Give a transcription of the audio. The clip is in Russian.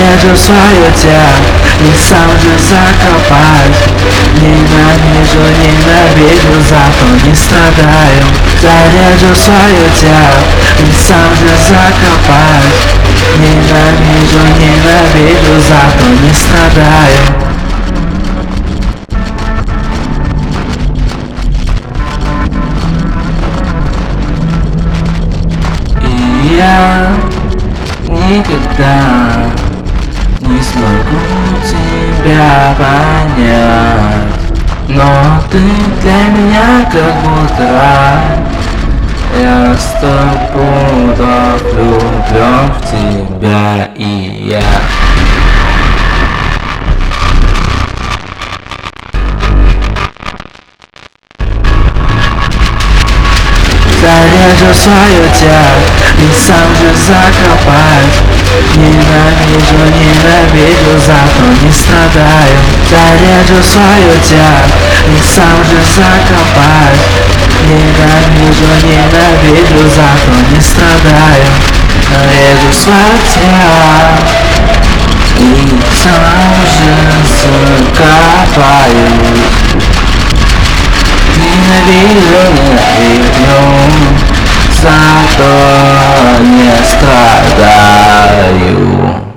Заряжу свое тело и сам же закопаюсь. Ненавижу, ненавижу, зато не страдаю. Заряжу свое тело и сам же закопаюсь. Ненавижу, ненавижу, зато не страдаю. Я никогда не смогу тебя понять, но ты для меня как будто рай. Я 100 пудов влюблен в тебя и я. Зарежу свое тело и сам же закопаюсь. Ненавижу, ненавижу, зато не страдаю. Зарежу свое тело и сам же закопаюсь. Ненавижу, ненавижу, зато не страдаю. Зарежу свое тело и сам же закопаюсь. Ненавижу, ненавижу, зато не страдаю.